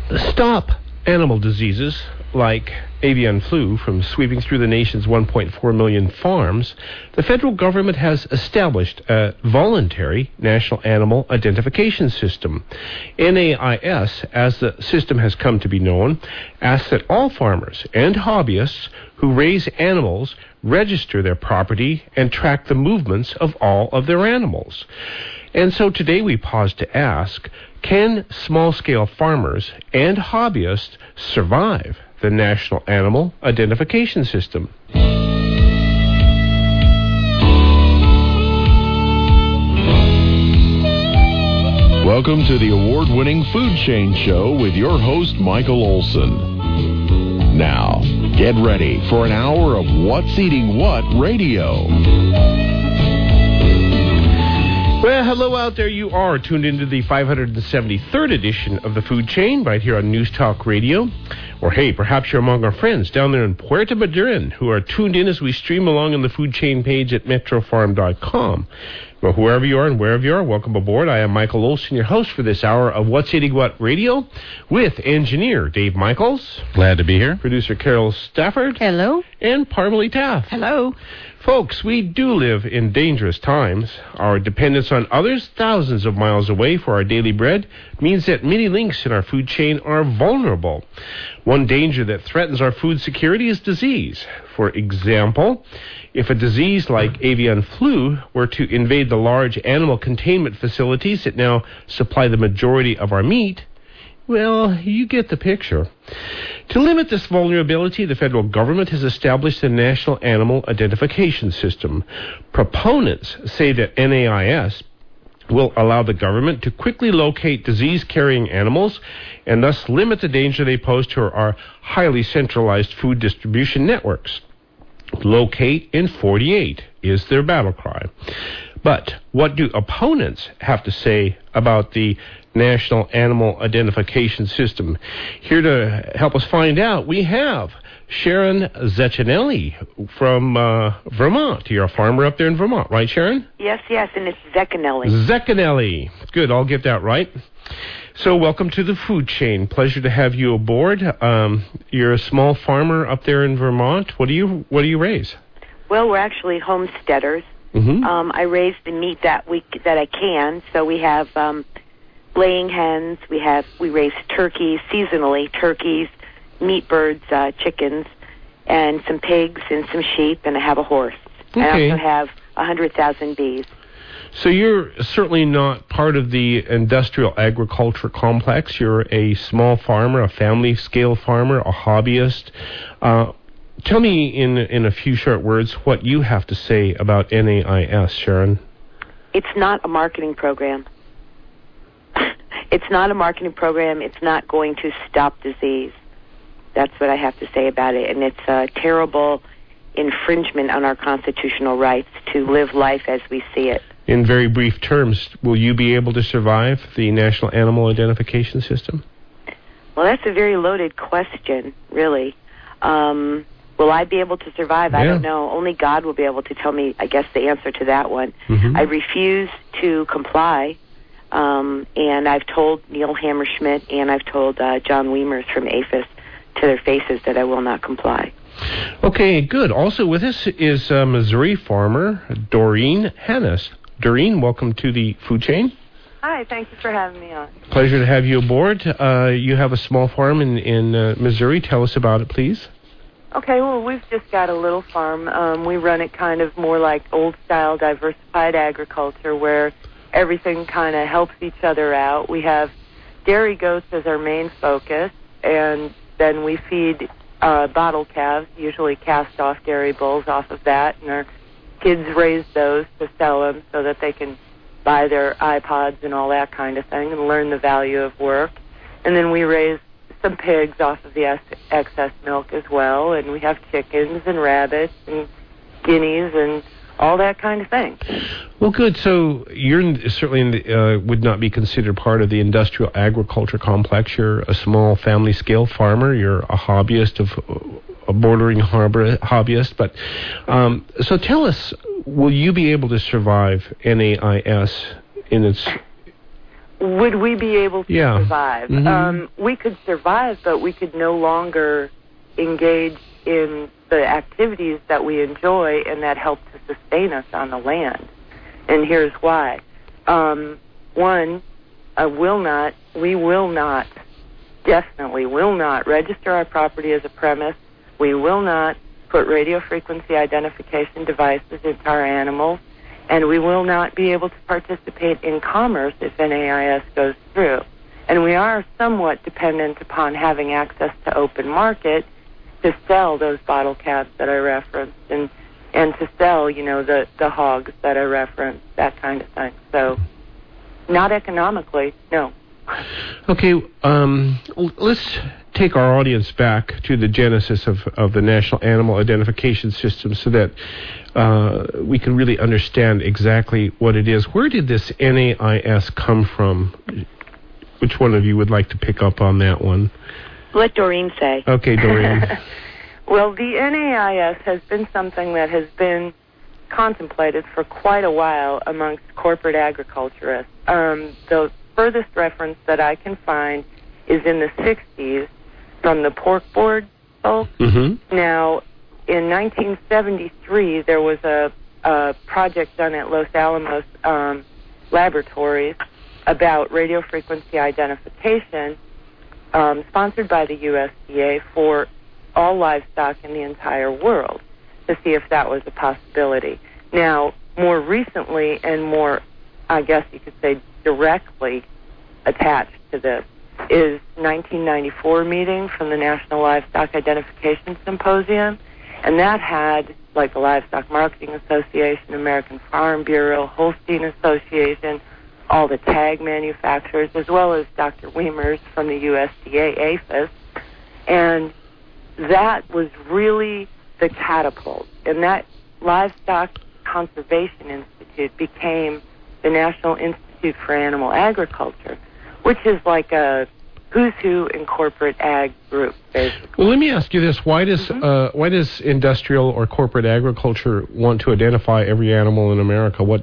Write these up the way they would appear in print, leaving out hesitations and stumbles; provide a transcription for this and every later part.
stop animal diseases like avian flu from sweeping through the nation's 1.4 million farms, the federal government has established a voluntary National Animal Identification System. NAIS, as the system has come to be known, asks that all farmers and hobbyists who raise animals register their property and track the movements of all of their animals. And so today we pause to ask, can small-scale farmers and hobbyists survive the National Animal Identification System? Welcome to the award-winning Food Chain Show with your host, Michael Olson. Now, get ready for an hour of What's Eating What Radio. Well, hello out there. You are tuned into the 573rd edition of the Food Chain right here on News Talk Radio. Or hey, perhaps you're among our friends down there in Puerto Madryn who are tuned in as we stream along on the Food Chain page at metrofarm.com. Well, whoever you are and wherever you are, welcome aboard. I am Michael Olson, your host for this hour of What's Eating What Radio with engineer Dave Michaels. Glad to be here. Producer Carol Stafford. Hello. And Parmalee Taft. Hello. Folks, we do live in dangerous times. Our dependence on others thousands of miles away for our daily bread means that many links in our food chain are vulnerable. One danger that threatens our food security is disease. For example, if a disease like avian flu were to invade the large animal containment facilities that now supply the majority of our meat, well, you get the picture. To limit this vulnerability, the federal government has established the National Animal Identification System. Proponents say that NAIS will allow the government to quickly locate disease-carrying animals and thus limit the danger they pose to our highly centralized food distribution networks. Locate in 48 is their battle cry. But what do opponents have to say about the National Animal Identification System? Here to help us find out, we have Sharon Zecchinelli from Vermont. You're a farmer up there in Vermont, right, Sharon? Yes, and it's Zecchinelli. Zecchinelli. Good, I'll get that right. So welcome to the Food Chain. Pleasure to have you aboard. You're a small farmer up there in Vermont. What do you raise? Well, we're actually homesteaders. Mm-hmm. I raise the meat that I can. So we have laying hens. We raise turkeys seasonally. Turkeys, meat birds, chickens, and some pigs and some sheep. And I have a horse. Okay. I also have 100,000 bees. So you're certainly not part of the industrial agriculture complex. You're a small farmer, a family-scale farmer, a hobbyist. Tell me in a few short words what you have to say about NAIS, Sharon. It's not a marketing program. It's not a marketing program. It's not going to stop disease. That's what I have to say about it. And it's a terrible infringement on our constitutional rights to live life as we see it. In very brief terms, will you be able to survive the National Animal Identification System? Well, that's a very loaded question, really. Will I be able to survive? Yeah. I don't know. Only God will be able to tell me, I guess, the answer to that one. Mm-hmm. I refuse to comply, and I've told Neil Hammerschmidt and I've told John Wiemers from APHIS to their faces that I will not comply. Okay, good. Also with us is Missouri farmer Doreen Hannes. Doreen, welcome to the Food Chain. Hi, thank you for having me on. Pleasure to have you aboard. You have a small farm in Missouri. Tell us about it, please. Okay, well, we've just got a little farm. We run it kind of more like old-style diversified agriculture where everything kind of helps each other out. We have dairy goats as our main focus, and then we feed bottle calves, usually cast-off dairy bulls off of that, and our kids raise those to sell them so that they can buy their iPods and all that kind of thing and learn the value of work. And then we raise some pigs off of the excess milk as well, and we have chickens and rabbits and guineas and all that kind of thing. Well, good. So you're certainly would not be considered part of the industrial agriculture complex. You're a small family-scale farmer. You're a hobbyist, a bordering hobbyist. But so tell us, will you be able to survive NAIS in its would we be able to survive? Mm-hmm. We could survive, but we could no longer engage in the activities that we enjoy and that help to sustain us on the land. And here's why. One, we will not, definitely will not register our property as a premise. We will not put radio frequency identification devices into our animals. And we will not be able to participate in commerce if NAIS goes through. And we are somewhat dependent upon having access to open market to sell those bottle caps that I referenced and to sell, the hogs that I referenced, that kind of thing. So not economically, no. Okay, let's take our audience back to the genesis of the National Animal Identification System so that we can really understand exactly what it is. Where did this NAIS come from? Which one of you would like to pick up on that one? Let Doreen say. Okay, Doreen. Well, the NAIS has been something that has been contemplated for quite a while amongst corporate agriculturists. The furthest reference that I can find is in the 60s from the Pork Board folks. Mm-hmm. Now, in 1973, there was a project done at Los Alamos Laboratories about radio frequency identification, sponsored by the USDA for all livestock in the entire world to see if that was a possibility. Now, more recently and more, I guess you could say, directly attached to this is 1994 meeting from the National Livestock Identification Symposium, and that had like the Livestock Marketing Association, American Farm Bureau, Holstein Association, all the tag manufacturers, as well as Dr. Wiemers from the USDA APHIS, and that was really the catapult. And that Livestock Conservation Institute became the National Institute for Animal Agriculture, which is like a who's who in corporate ag group, basically. Well, let me ask you this: why does industrial or corporate agriculture want to identify every animal in America? What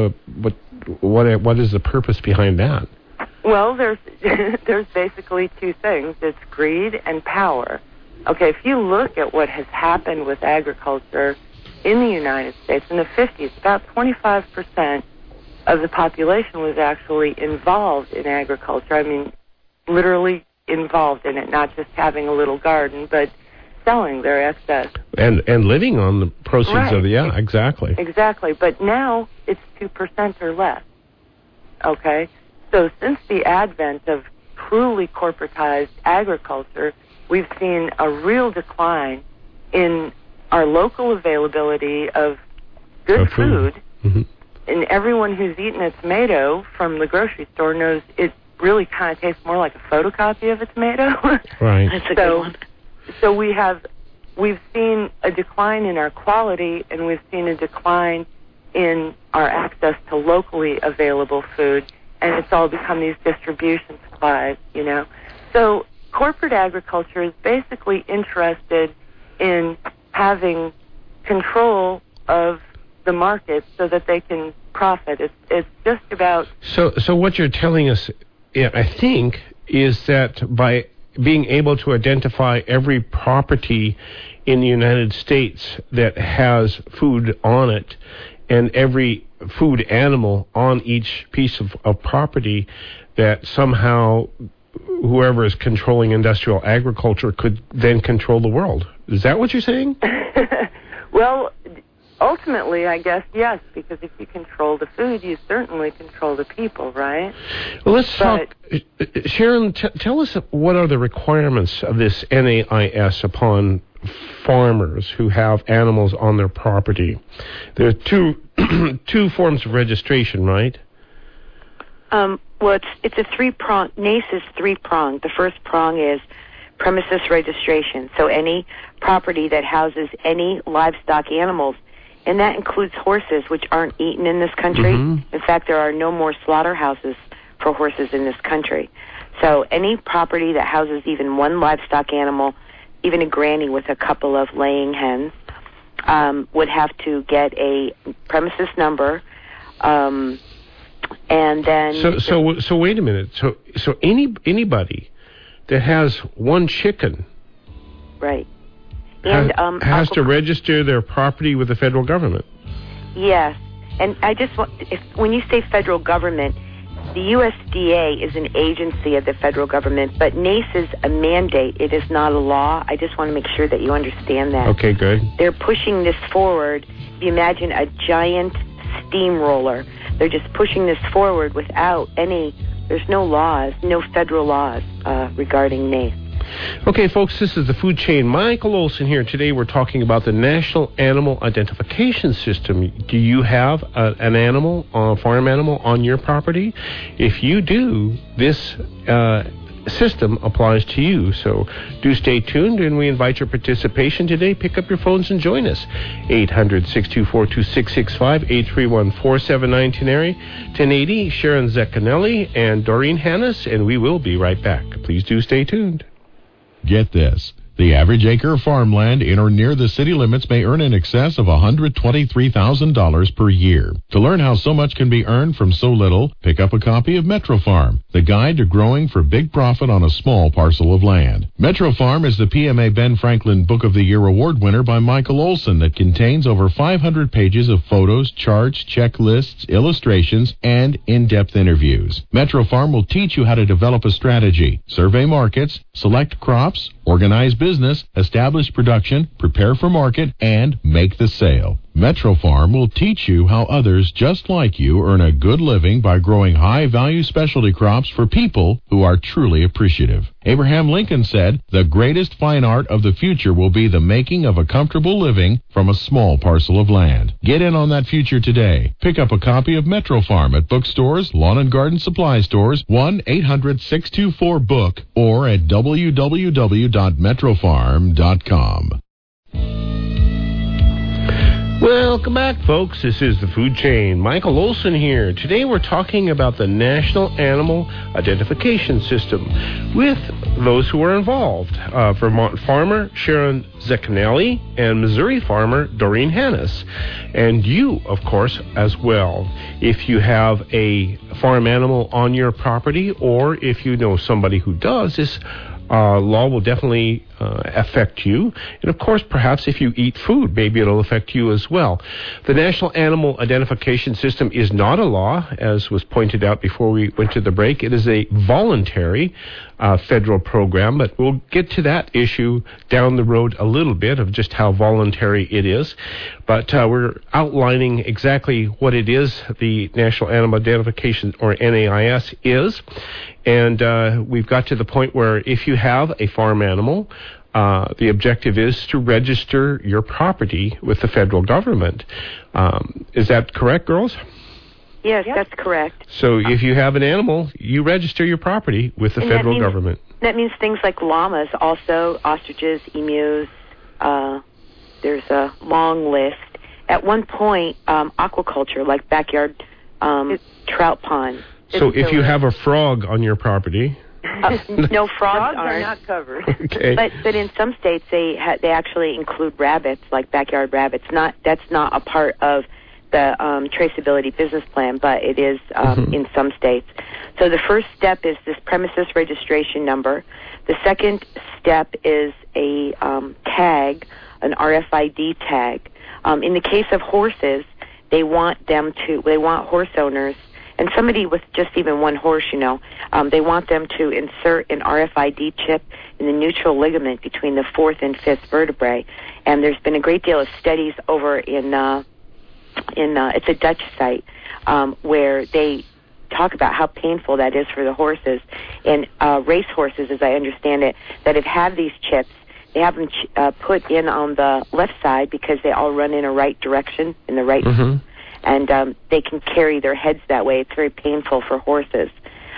is the purpose behind that? Well, there's basically two things: it's greed and power. Okay, if you look at what has happened with agriculture in the United States in the 50s, about 25% of the population was actually involved in agriculture. I mean, literally involved in it, not just having a little garden, but selling their excess. And living on the proceeds of the, exactly. Exactly, but now it's 2% or less, okay? So since the advent of truly corporatized agriculture, we've seen a real decline in our local availability of good food. Mm-hmm. And everyone who's eaten a tomato from the grocery store knows it really kind of tastes more like a photocopy of a tomato. Right. That's a good one. So we've seen a decline in our quality, and we've seen a decline in our access to locally available food, and it's all become these distribution supplies, So corporate agriculture is basically interested in having control of the market so that they can profit. It's just about... So what you're telling us, I think, is that by being able to identify every property in the United States that has food on it and every food animal on each piece of property, that somehow whoever is controlling industrial agriculture could then control the world. Is that what you're saying? Well, ultimately, I guess, yes, because if you control the food, you certainly control the people, right? Well, let's talk. Sharon, tell us what are the requirements of this NAIS upon farmers who have animals on their property. There are two forms of registration, right? Well, it's a three-prong. NAIS is three-pronged. The first prong is premises registration. So any property that houses any livestock animals, and that includes horses, which aren't eaten in this country. Mm-hmm. In fact, there are no more slaughterhouses for horses in this country. So any property that houses even one livestock animal, even a granny with a couple of laying hens, would have to get a premises number, And then... So wait a minute. So anybody that has one chicken... Right. And has to register their property with the federal government. Yes. And I just want... when you say federal government... The USDA is an agency of the federal government, but NACE is a mandate. It is not a law. I just want to make sure that you understand that. Okay, good. They're pushing this forward. You imagine a giant steamroller. They're just pushing this forward without any... There's no laws, no federal laws regarding NACE. Okay, folks, this is the Food Chain. Michael Olson here. Today we're talking about the National Animal Identification System. Do you have an animal, a farm animal, on your property? If you do, this system applies to you. So do stay tuned, and we invite your participation today. Pick up your phones and join us. 800-624-2665, 831-479-1080, 1080, Sharon Zaccanelli and Doreen Hannes, and we will be right back. Please do stay tuned. Get this. The average acre of farmland in or near the city limits may earn in excess of $123,000 per year. To learn how so much can be earned from so little, pick up a copy of Metro Farm, the guide to growing for big profit on a small parcel of land. Metro Farm is the PMA Ben Franklin Book of the Year award winner by Michael Olson that contains over 500 pages of photos, charts, checklists, illustrations, and in-depth interviews. Metro Farm will teach you how to develop a strategy, survey markets, select crops, organize business, establish production, prepare for market, and make the sale. Metro Farm will teach you how others just like you earn a good living by growing high-value specialty crops for people who are truly appreciative. Abraham Lincoln said, "The greatest fine art of the future will be the making of a comfortable living from a small parcel of land." Get in on that future today. Pick up a copy of Metro Farm at bookstores, lawn and garden supply stores, 1-800-624-BOOK, or at www.metrofarm.com. Welcome back, folks. This is the Food Chain. Michael Olson here. Today we're talking about the National Animal Identification System with those who are involved. Vermont farmer Sharon Zaccanelli and Missouri farmer Doreen Hannes. And you, of course, as well. If you have a farm animal on your property, or if you know somebody who does, this law will definitely affect you. And, of course, perhaps if you eat food, maybe it'll affect you as well. The National Animal Identification System is not a law, as was pointed out before we went to the break. It is a voluntary federal program, but we'll get to that issue down the road a little bit of just how voluntary it is. But we're outlining exactly what it is the National Animal Identification, or NAIS, is. And we've got to the point where if you have a farm animal, the objective is to register your property with the federal government. Is that correct, girls? Yes, that's correct. So if you have an animal, you register your property with the federal government. That means things like llamas, also ostriches, emus. There's a long list. At one point, aquaculture, like backyard trout ponds. So if you have a frog on your property... no, frogs are not covered. Okay. But in some states, they actually include rabbits, like backyard rabbits. That's not a part of the traceability business plan, but it is in some states. So the first step is this premises registration number. The second step is a tag, an RFID tag. In the case of horses, they want horse owners, and somebody with just even one horse, they want them to insert an RFID chip in the neutral ligament between the fourth and fifth vertebrae. And there's been a great deal of studies over in it's a Dutch site where they talk about how painful that is for the horses. And race horses, as I understand it, that have had these chips, they have them put in on the left side because they all run in a right direction, in the right, and they can carry their heads that way. It's very painful for horses.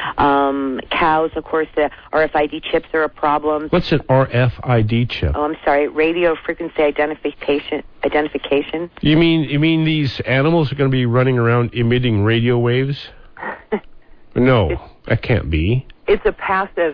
Cows, of course, the RFID chips are a problem. What's an RFID chip? Oh, I'm sorry, radio frequency identification. You mean these animals are going to be running around emitting radio waves? No, that can't be. It's a passive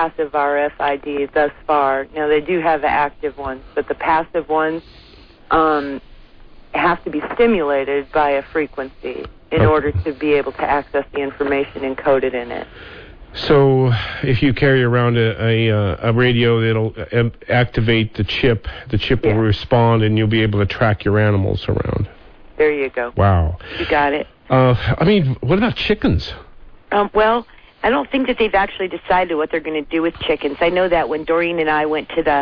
RFID thus far. Now, they do have the active ones, but the passive ones, have to be stimulated by a frequency in order to be able to access the information encoded in it. So if you carry around a radio that'll activate the chip will respond, and you'll be able to track your animals around. There you go. Wow. You got it. What about chickens? Well, I don't think that they've actually decided what they're going to do with chickens. I know that when Doreen and I went to the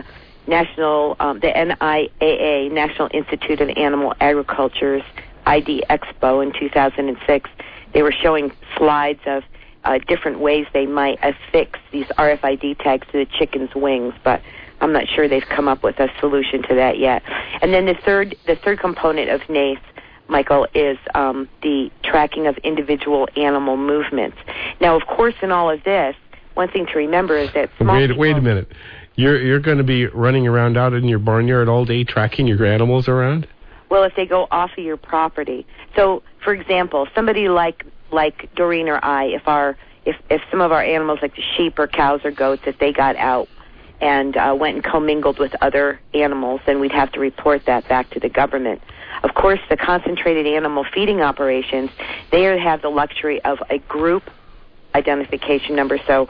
NIAA, National Institute of Animal Agriculture's ID Expo in 2006, they were showing slides of different ways they might affix these RFID tags to the chicken's wings, but I'm not sure they've come up with a solution to that yet. And then the third component of NACE, Michael, is the tracking of individual animal movements. Now, of course, in all of this, one thing to remember is that wait a minute. You're going to be running around out in your barnyard all day tracking your animals around? Well, if they go off of your property. So, for example, somebody like Doreen or I, if some of our animals, like the sheep or cows or goats, if they got out and went and commingled with other animals, then we'd have to report that back to the government. Of course, the concentrated animal feeding operations, they have the luxury of a group identification number. So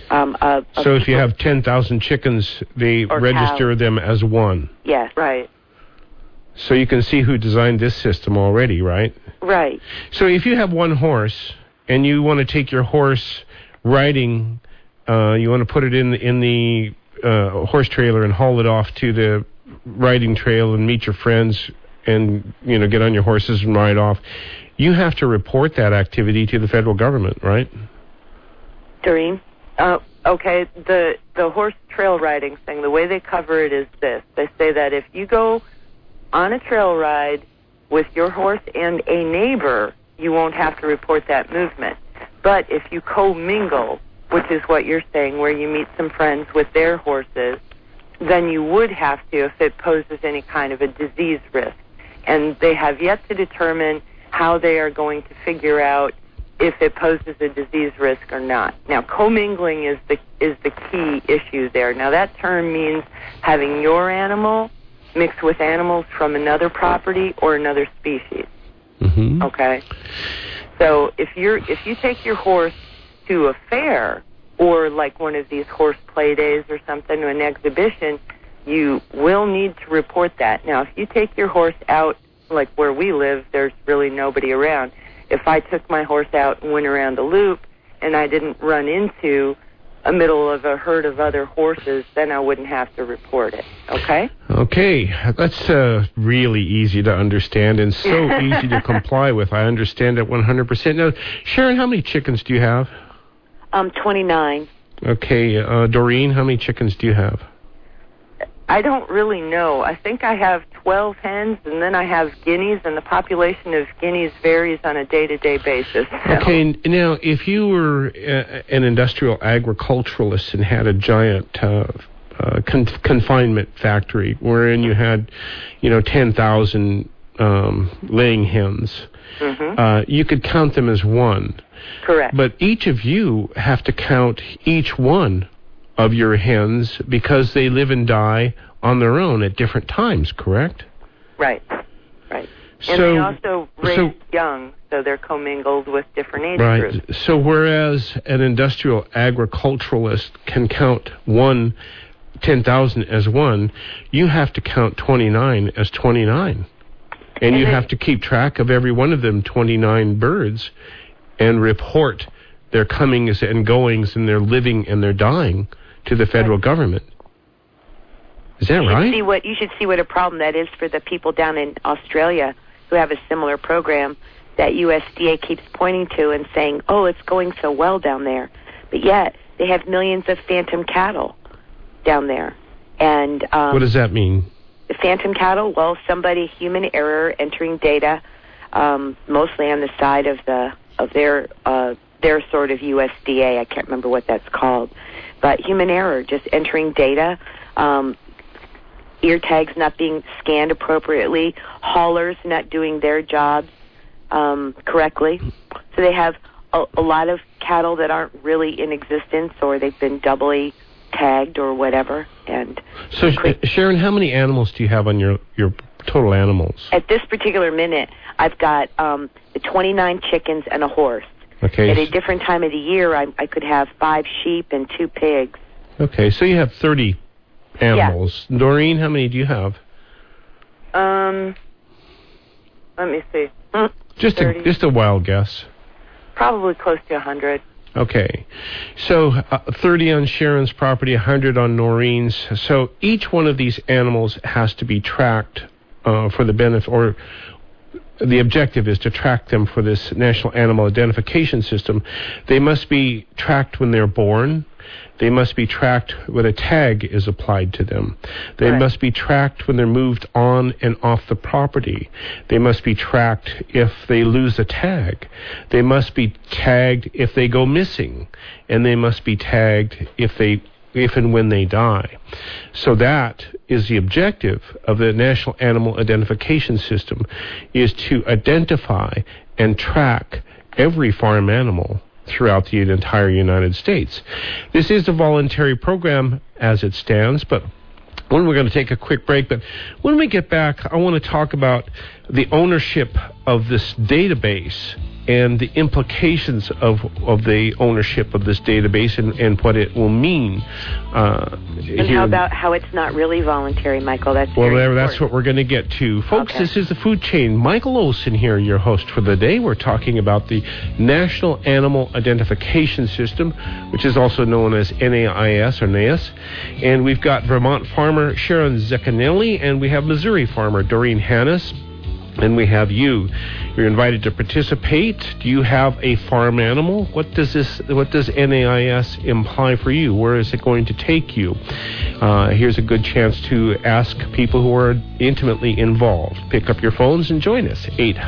if you have 10,000 chickens, they register cows. them as one. Yes. Right. So you can see who designed this system already, right? Right. So if you have one horse and you want to take your horse riding, you want to put it in the horse trailer and haul it off to the riding trail and meet your friends and, get on your horses and ride off, you have to report that activity to the federal government, right? Doreen? Okay, the horse trail riding thing, the way they cover it is this. They say that if you go on a trail ride with your horse and a neighbor, you won't have to report that movement. But if you commingle, which is what you're saying, where you meet some friends with their horses, then you would have to if it poses any kind of a disease risk. And they have yet to determine how they are going to figure out if it poses a disease risk or not. Now, commingling is the key issue there. Now, that term means having your animal mixed with animals from another property or another species. Mm-hmm. Okay? So if you take your horse to a fair or like one of these horse play days or something, or an exhibition, you will need to report that. Now, if you take your horse out, like where we live, there's really nobody around. If I took my horse out and went around the loop and I didn't run into a middle of a herd of other horses, then I wouldn't have to report it. Okay? Okay. That's really easy to understand and so easy to comply with. I understand it 100%. Now, Sharon, how many chickens do you have? 29. Okay. Doreen, how many chickens do you have? I don't really know. I think I have 12 hens, and then I have guineas, and the population of guineas varies on a day-to-day basis. So. Okay, now, if you were an industrial agriculturalist and had a giant confinement factory wherein you had, 10,000 laying hens, mm-hmm. You could count them as one. Correct. But each of you have to count each one of your hens because they live and die on their own at different times, correct? Right. And they also raise young, so they're commingled with different age groups. Right. So whereas an industrial agriculturalist can count 10,000 as one, you have to count 29 as 29. And you have to keep track of every one of them 29 birds and report their comings and goings and their living and their dying to the federal government. Is that right? You should see what a problem that is for the people down in Australia who have a similar program that USDA keeps pointing to and saying, oh, it's going so well down there. But yet, they have millions of phantom cattle down there. And what does that mean? The phantom cattle, well, human error, entering data, mostly on the side of their sort of USDA. I can't remember what that's called. But human error, just entering data, ear tags not being scanned appropriately, haulers not doing their jobs correctly. So they have a lot of cattle that aren't really in existence, or they've been doubly tagged or whatever. And so, Sharon, how many animals do you have on your total animals? At this particular minute, I've got 29 chickens and a horse. Okay. At a different time of the year, I could have 5 sheep and 2 pigs. Okay, so you have 30 animals. Yeah. Doreen, how many do you have? Let me see. Just a wild guess. Probably close to 100. Okay, so 30 on Sharon's property, 100 on Noreen's. So each one of these animals has to be tracked for the benefit, or the objective is to track them for this National Animal Identification System. They must be tracked when they're born. They must be tracked when a tag is applied to them. They must be tracked when they're moved on and off the property. They must be tracked if they lose a tag. They must be tagged if they go missing. And they must be tagged if and when they die. So that is the objective of the National Animal Identification System, is to identify and track every farm animal throughout the entire United States. This is a voluntary program as it stands, but we're going to take a quick break. But when we get back, I want to talk about the ownership of this database and the implications of the ownership of this database and what it will mean. And how about how it's not really voluntary, Michael? That's what we're going to get to. Folks, okay. This is the Food Chain. Michael Olson here, your host for the day. We're talking about the National Animal Identification System, which is also known as NAIS or NAIS. And we've got Vermont farmer Sharon Zecchinelli, and we have Missouri farmer Doreen Hannes. And we have you. You're invited to participate. Do you have a farm animal? What does NAIS imply for you? Where is it going to take you? Here's a good chance to ask people who are intimately involved. Pick up your phones and join us.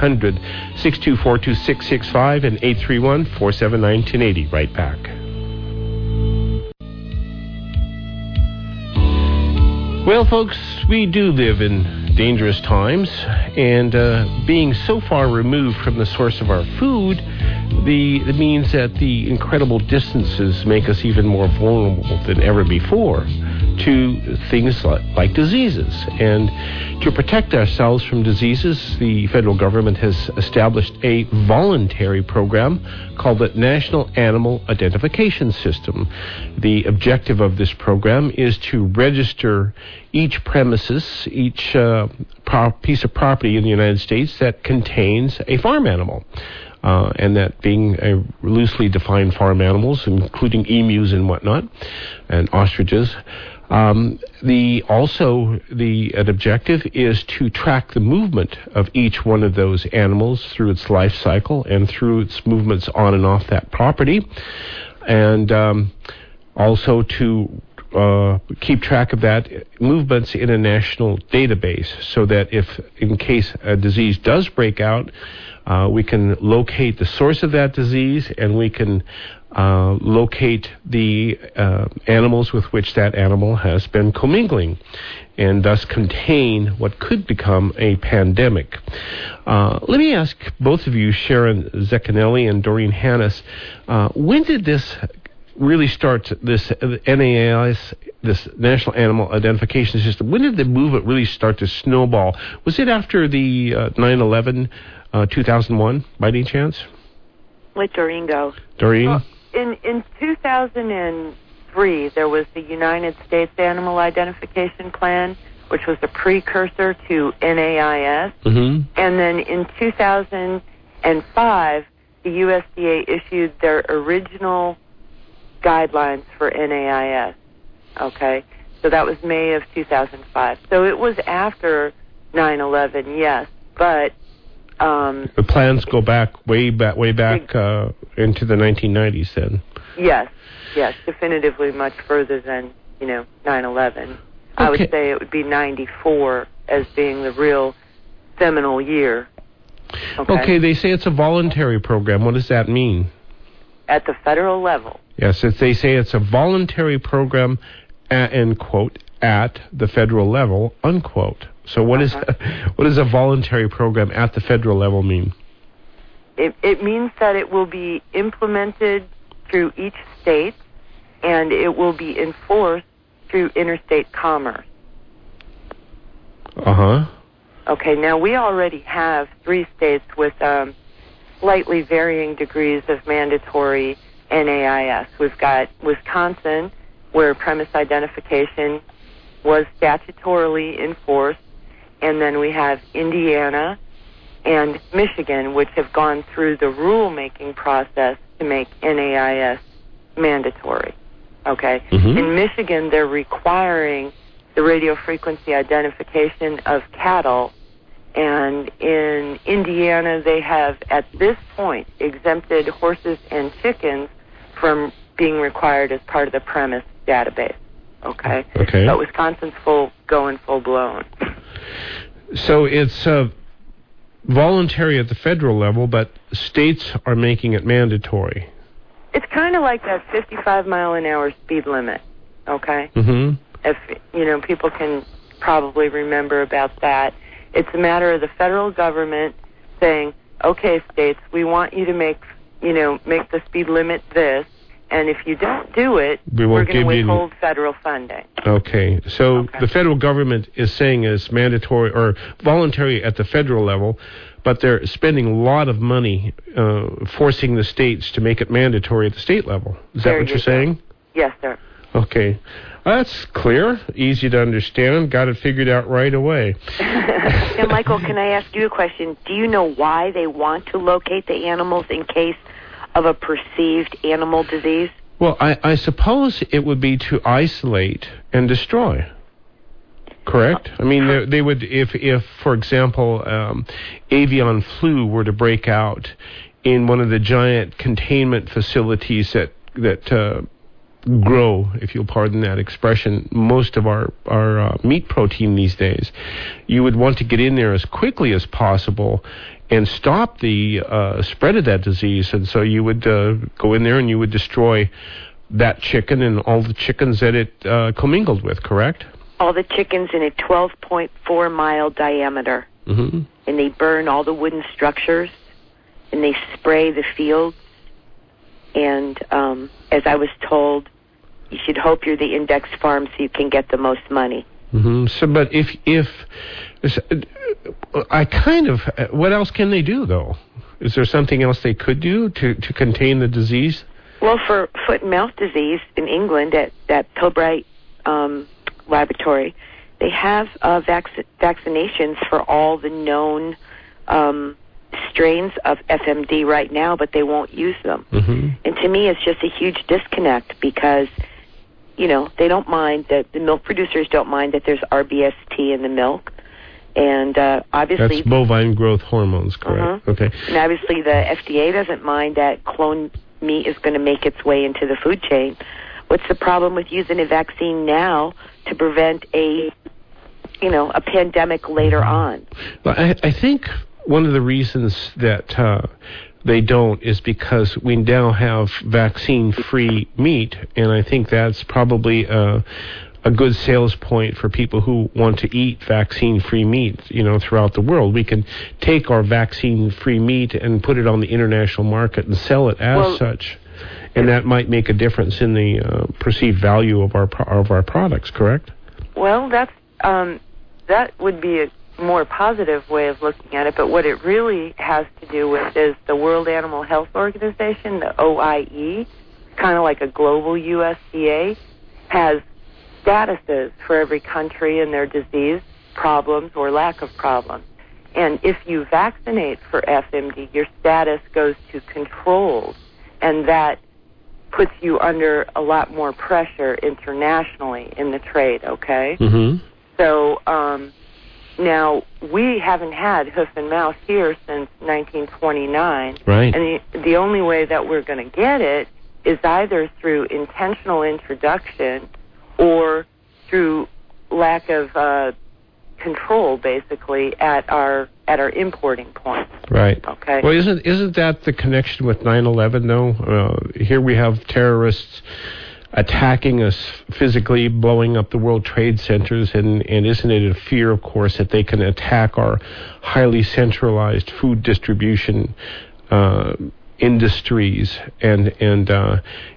800-624-2665 and 831-479-1080. Right back. Well, folks, we do live in dangerous times, and being so far removed from the source of our food, it means that the incredible distances make us even more vulnerable than ever before to things like diseases. And to protect ourselves from diseases, the federal government has established a voluntary program called the National Animal Identification System. The objective of this program is to register each premises, each piece of property in the United States that contains a farm animal. And that being a loosely defined farm animals, including emus and whatnot, and ostriches. An objective is to track the movement of each one of those animals through its life cycle and through its movements on and off that property, and also to keep track of that movements in a national database, so that if in case a disease does break out, we can locate the source of that disease, and we can locate the animals with which that animal has been commingling, and thus contain what could become a pandemic. Let me ask both of you, Sharon Zecchinelli and Doreen Hannes, when did this really start, this NAIS, this National Animal Identification System? When did the movement really start to snowball? Was it after the 9/11, 2001, by any chance? Let Doreen go. Doreen? Well, in 2003, there was the United States Animal Identification Plan, which was a precursor to NAIS. Mm-hmm. And then in 2005, the USDA issued their original guidelines for NAIS. Okay? So that was May of 2005. So it was after 9/11, yes, but the plans go way back into the 1990s then. Yes, definitively much further than 9/11. Okay. I would say it would be 94 as being the real seminal year. Okay, they say it's a voluntary program. What does that mean? At the federal level. Yes, they say it's a voluntary program, end quote, at the federal level, unquote. So what does a voluntary program at the federal level mean? It means that it will be implemented through each state, and it will be enforced through interstate commerce. Okay, now we already have 3 states with slightly varying degrees of mandatory NAIS. We've got Wisconsin, where premise identification was statutorily enforced, and then we have Indiana and Michigan, which have gone through the rulemaking process to make NAIS mandatory. Okay? Mm-hmm. In Michigan, they're requiring the radio frequency identification of cattle, and in Indiana, they have, at this point, exempted horses and chickens from being required as part of the premise database. Okay? Okay. But Wisconsin's going full-blown. So it's voluntary at the federal level, but states are making it mandatory. It's kind of like that 55-mile-an-hour speed limit, okay? Mm-hmm. If, people can probably remember about that. It's a matter of the federal government saying, okay, states, we want you to make the speed limit this, and if you don't do it, we're going to withhold federal funding. Okay. So the federal government is saying it's mandatory or voluntary at the federal level, but they're spending a lot of money forcing the states to make it mandatory at the state level. Is that what you're saying? Yes, sir. Okay. That's clear, easy to understand, got it figured out right away. Now, Michael, can I ask you a question? Do you know why they want to locate the animals in case of a perceived animal disease? Well, I suppose it would be to isolate and destroy. Correct? I mean, they would, if for example, avian flu were to break out in one of the giant containment facilities that grow, if you'll pardon that expression, most of our meat protein these days, you would want to get in there as quickly as possible and stop the spread of that disease. And so you would go in there and you would destroy that chicken and all the chickens that it commingled with, correct? All the chickens in a 12.4-mile diameter. Mm-hmm. And they burn all the wooden structures, and they spray the fields. And as I was told, you should hope you're the index farm so you can get the most money. Mm-hmm. So, but if what else can they do, though? Is there something else they could do to contain the disease? Well, for foot and mouth disease in England at Pilbright Laboratory, they have vaccinations for all the known strains of FMD right now, but they won't use them. Mm-hmm. And to me, it's just a huge disconnect because, they don't mind that the milk producers don't mind that there's RBST in the milk. And obviously... That's bovine growth hormones, correct? Uh-huh. Okay. And obviously the FDA doesn't mind that clone meat is going to make its way into the food chain. What's the problem with using a vaccine now to prevent a pandemic later on? Well, I think one of the reasons that they don't is because we now have vaccine-free meat, and I think that's probably a good sales point for people who want to eat vaccine-free meat, throughout the world. We can take our vaccine-free meat and put it on the international market and sell it as such, and that might make a difference in the perceived value of our products. Correct? Well, that would be a more positive way of looking at it, but what it really has to do with is the World Animal Health Organization, the OIE, kind of like a global USDA, has statuses for every country and their disease problems or lack of problems. And if you vaccinate for FMD, your status goes to controlled, and that puts you under a lot more pressure internationally in the trade, okay? Mm-hmm. So now we haven't had hoof and mouth here since 1929. Right. And the only way that we're going to get it is either through intentional introduction or through lack of control, basically, at our importing points. Right. Okay. Well, isn't that the connection with 9/11, though? Here we have terrorists attacking us physically, blowing up the World Trade Centers, and isn't it a fear, of course, that they can attack our highly centralized food distribution industries and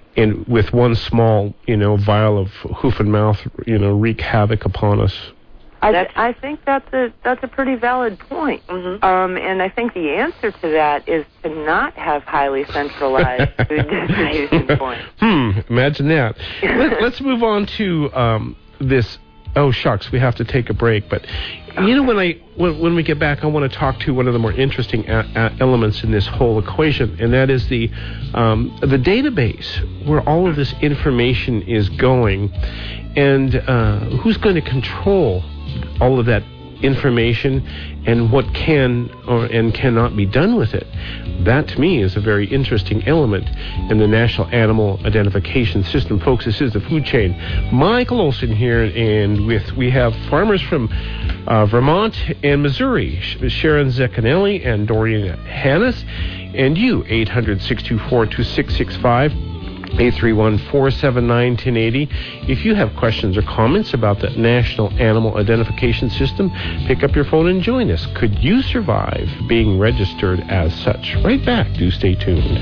with one small, vial of hoof and mouth, wreak havoc upon us? I think that's a pretty valid point. Mm-hmm. And I think the answer to that is to not have highly centralized food distribution points. Imagine that. Let's move on to this. Oh, shucks, we have to take a break. But, you know, when we get back, I want to talk to one of the more interesting elements in this whole equation, and that is the database where all of this information is going, and who's going to control all of that information and what can and cannot be done with it. That, to me, is a very interesting element in the National Animal Identification System. Folks, this is the Food Chain. Michael Olson here, and we have farmers from Vermont and Missouri, Sharon Zecchinelli and Doreen Hannes, and you, 800-624-2665. 831-479-1080. If you have questions or comments about the National Animal Identification System, pick up your phone and join us. Could you survive being registered as such? Right back. Do stay tuned.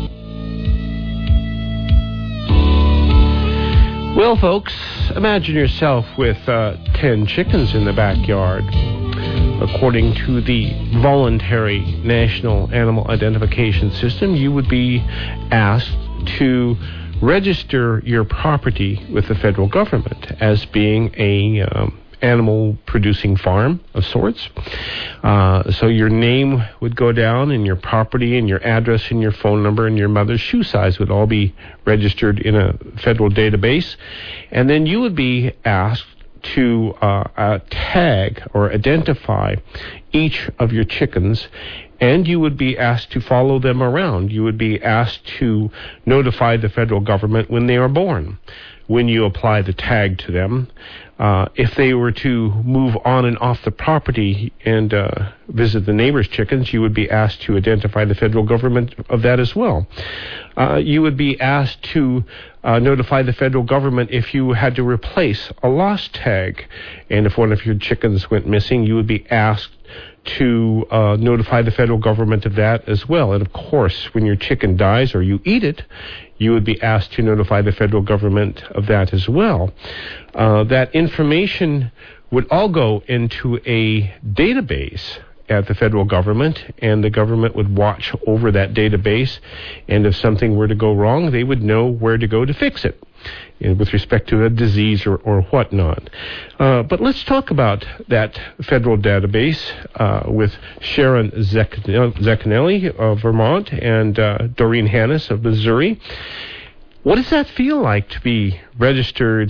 Well, folks, imagine yourself with 10 chickens in the backyard. According to the voluntary National Animal Identification System, you would be asked to register your property with the federal government as being a animal producing farm of sorts. So your name would go down, and your property and your address and your phone number and your mother's shoe size would all be registered in a federal database. And then you would be asked to tag or identify each of your chickens, and you would be asked to follow them around. You would be asked to notify the federal government when they are born, when you apply the tag to them. If they were to move on and off the property and visit the neighbor's chickens, you would be asked to identify the federal government of that as well. You would be asked to notify the federal government if you had to replace a lost tag. And if one of your chickens went missing, you would be asked to notify the federal government of that as well. And of course, when your chicken dies or you eat it, you would be asked to notify the federal government of that as well. That information would all go into a database at the federal government, and the government would watch over that database, and if something were to go wrong, they would know where to go to fix it, with respect to a disease or whatnot. But let's talk about that federal database with Sharon Zecchinelli of Vermont and Doreen Hannes of Missouri. What does that feel like to be registered,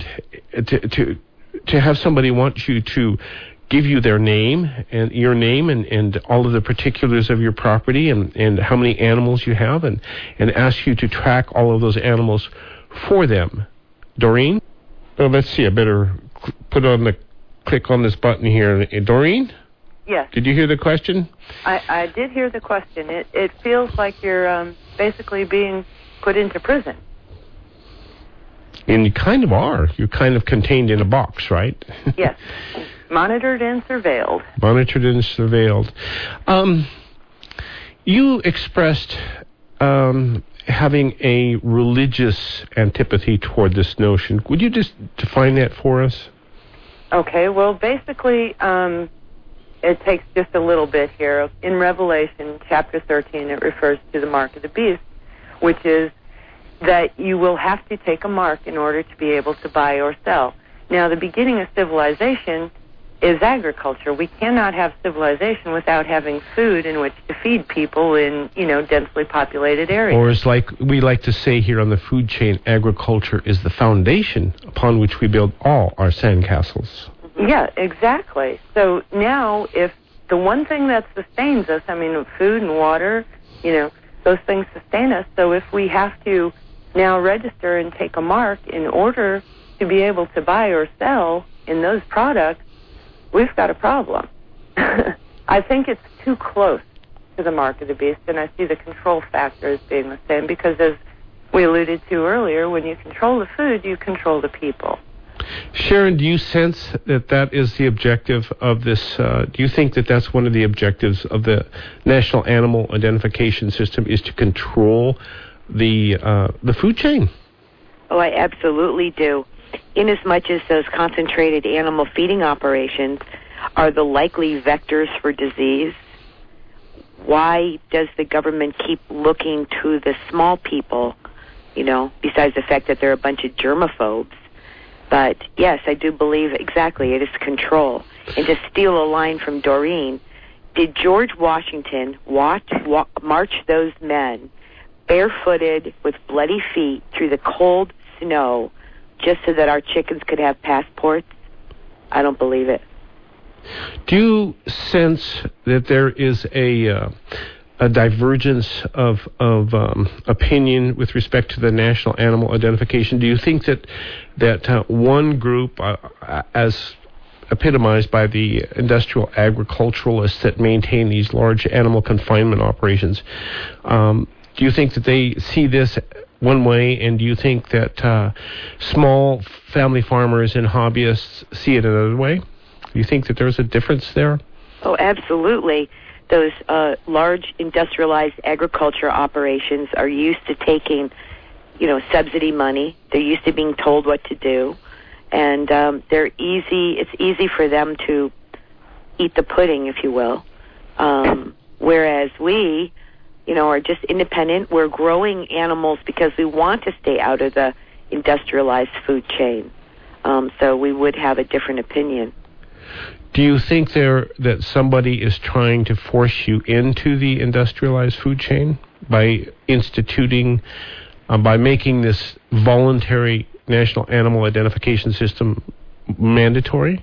to have somebody want you to give you their name and your name and all of the particulars of your property and how many animals you have and ask you to track all of those animals for them? Doreen? Oh, let's see. I better click on this button here. Doreen? Yes. Did you hear the question? I did hear the question. It feels like you're basically being put into prison. And you kind of are. You're kind of contained in a box, right? Yes. Monitored and surveilled. Monitored and surveilled. You expressed having a religious antipathy toward this notion. Would you just define that for us? Okay, well, basically, it takes just a little bit here. In Revelation chapter 13, it refers to the mark of the beast, which is that you will have to take a mark in order to be able to buy or sell. Now, the beginning of civilization is agriculture. We cannot have civilization without having food in which to feed people in, densely populated areas. Or as we like to say here on the food chain, agriculture is the foundation upon which we build all our sandcastles. Yeah, exactly. So now, if the one thing that sustains us, food and water, those things sustain us. So if we have to now register and take a mark in order to be able to buy or sell in those products, we've got a problem. I think it's too close to the mark of the beast, and I see the control factor as being the same, because as we alluded to earlier, when you control the food, you control the people. Sharon, do you sense that is the objective of this? Do you think that that's one of the objectives of the National Animal Identification System, is to control the food chain? Oh, I absolutely do. inasmuch as those concentrated animal feeding operations are the likely vectors for disease, why does the government keep looking to the small people, besides the fact that they're a bunch of germaphobes? But, yes, I do believe exactly it is control. And to steal a line from Doreen, did George Washington march those men barefooted with bloody feet through the cold snow just so that our chickens could have passports? I don't believe it. Do you sense that there is a divergence of opinion with respect to the national animal identification? Do you think that one group, as epitomized by the industrial agriculturalists that maintain these large animal confinement operations, do you think that they see this one way, and do you think that small family farmers and hobbyists see it another way? Do you think that there's a difference there? Oh, absolutely. Those large industrialized agriculture operations are used to taking, subsidy money. They're used to being told what to do, and it's easy for them to eat the pudding, if you will. Whereas we, are just independent. We're growing animals because we want to stay out of the industrialized food chain. So we would have a different opinion. Do you think that somebody is trying to force you into the industrialized food chain by instituting, by making this voluntary national animal identification system mandatory?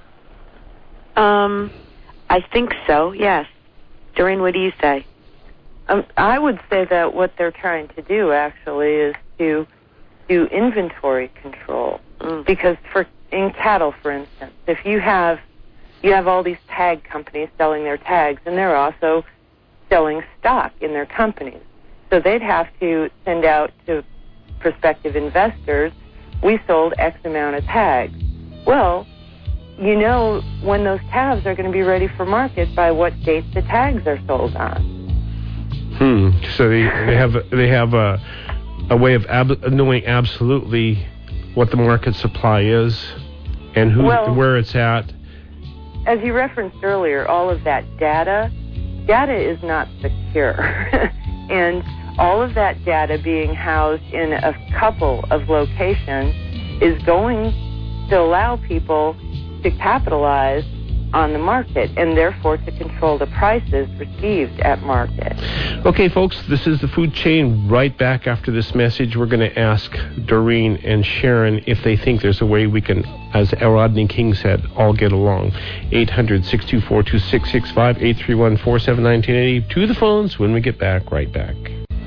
I think so, yes. Doreen, what do you say? I would say that what they're trying to do, actually, is to do inventory control. Because in cattle, for instance, if you have all these tag companies selling their tags, and they're also selling stock in their companies. So they'd have to send out to prospective investors, we sold X amount of tags. Well, when those tags are going to be ready for market by what date the tags are sold on. So they have a way of knowing absolutely what the market supply is and where it's at. As you referenced earlier, all of that data is not secure. And all of that data being housed in a couple of locations is going to allow people to capitalize on the market and therefore to control the prices received at market. Okay, folks, this is the Food Chain. Right back after this message, we're going to ask Doreen and Sharon if they think there's a way we can, as Rodney King said, all get along. 800-624-2665, 831-479-1080. To the phones when we get back. Right back.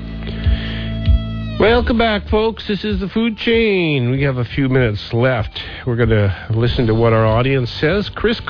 Welcome back, folks. This is the Food Chain. We have a few minutes left. We're going to listen to what our audience says. Gerhard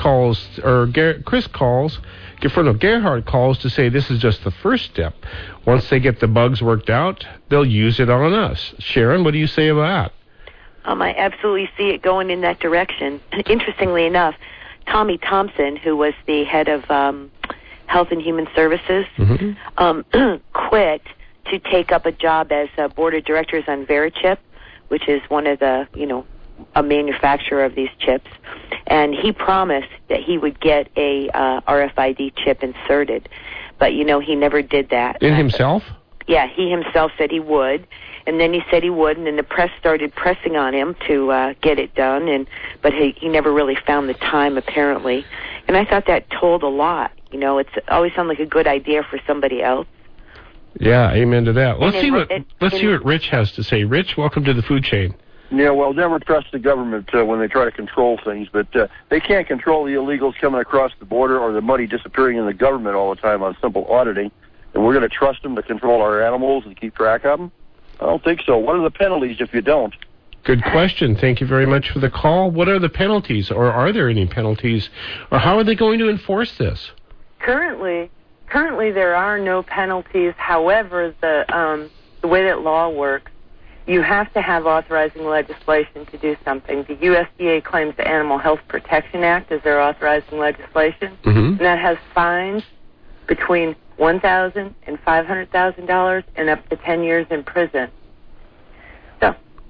calls to say this is just the first step. Once they get the bugs worked out, they'll use it on us. Sharon, what do you say about that? I absolutely see it going in that direction. Interestingly enough, Tommy Thompson, who was the head of Health and Human Services, quit to take up a job as a board of directors on Verichip, which is one of the, a manufacturer of these chips. And he promised that he would get a RFID chip inserted. But, he never did that. In himself? Yeah, he himself said he would. And then he said he would, and then the press started pressing on him to get it done. But he never really found the time, apparently. And I thought that told a lot. It's always sounded like a good idea for somebody else. Yeah, amen to that. Let's see what Rich has to say. Rich, welcome to the Food Chain. Yeah, well, never trust the government when they try to control things, but they can't control the illegals coming across the border or the money disappearing in the government all the time on simple auditing. And we're going to trust them to control our animals and keep track of them? I don't think so. What are the penalties if you don't? Good question. Thank you very much for the call. What are the penalties, or are there any penalties, or how are they going to enforce this? Currently, there are no penalties. However, the way that law works, you have to have authorizing legislation to do something. The USDA claims the Animal Health Protection Act as their authorizing legislation, and that has fines between $1,000 and $500,000 and up to 10 years in prison. So,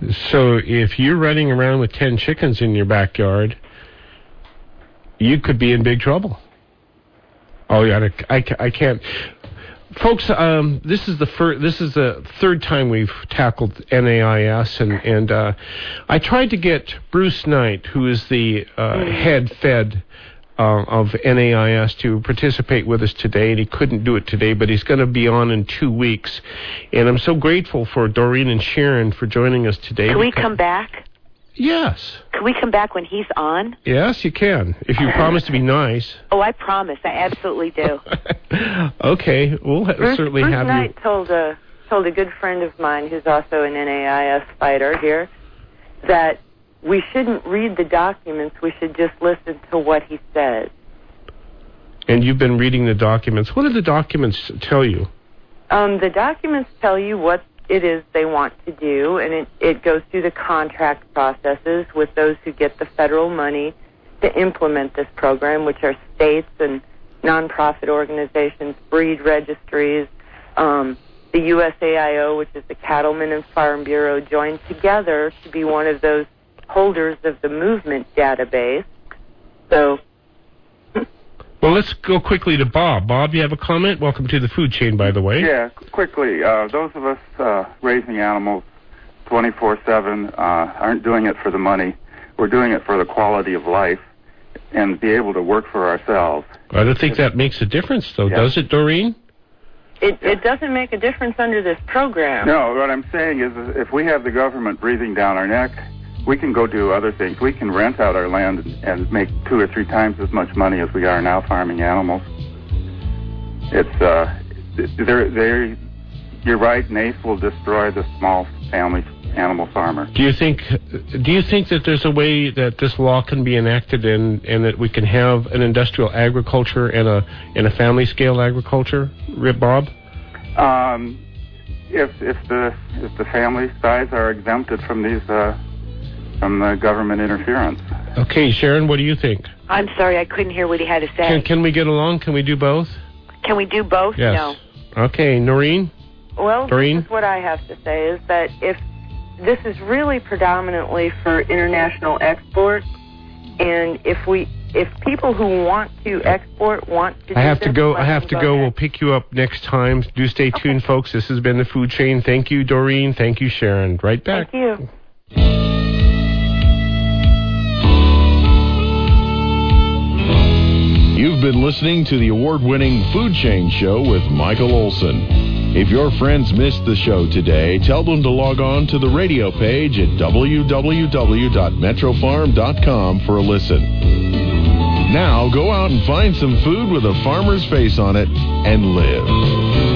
So if you're running around with 10 chickens in your backyard, you could be in big trouble. Oh, yeah, I can't. Folks, this is the third time we've tackled NAIS, and I tried to get Bruce Knight, who is the head Fed of NAIS, to participate with us today, and he couldn't do it today, but he's going to be on in 2 weeks. And I'm so grateful for Doreen and Sharon for joining us today. Can we come back? Yes. Can we come back when he's on? Yes, you can, if you promise to be nice. Oh, I promise. I absolutely do. Okay, we'll certainly Bruce have Knight you. told a good friend of mine who's also an NAIS fighter here that we shouldn't read the documents. We should just listen to what he says. And you've been reading the documents. What do the documents tell you? The documents tell you what it is they want to do, and it goes through the contract processes with those who get the federal money to implement this program, which are states and nonprofit organizations, breed registries, the USAIO, which is the Cattlemen and Farm Bureau, joined together to be one of those holders of the movement database. So, well, let's go quickly to Bob. Bob, you have a comment? Welcome to the food chain, by the way. Yeah, quickly. Those of us raising animals 24/7 aren't doing it for the money. We're doing it for the quality of life and be able to work for ourselves. I don't think that makes a difference, though, Yeah. does it, Doreen? it doesn't make a difference under this program. No, what I'm saying is if we have the government breathing down our neck, we can go do other things. We can rent out our land and make 2 or 3 times as much money as we are now farming animals. You're right, NACE will destroy the small family animal farmer. Do you think that there's a way that this law can be enacted and that we can have an industrial agriculture and a family scale agriculture, Bob? If the family size are exempted from these from the government interference. Okay, Sharon, what do you think? I'm sorry, I couldn't hear what he had to say. Can we get along? Can we do both? Can we do both? Yes. No. Okay, Noreen? Well, Doreen? this is what I have to say is that if this is really predominantly for international export, and if people who want to export want to do I have to this, go. let I have them to go go. ahead. We'll pick you up next time. Do stay tuned, folks. This has been the Food Chain. Thank you, Doreen. Thank you, Sharon. Right back. Thank you. You've been listening to the award-winning Food Chain Show with Michael Olson. If your friends missed the show today, tell them to log on to the radio page at www.metrofarm.com for a listen. Now go out and find some food with a farmer's face on it and live.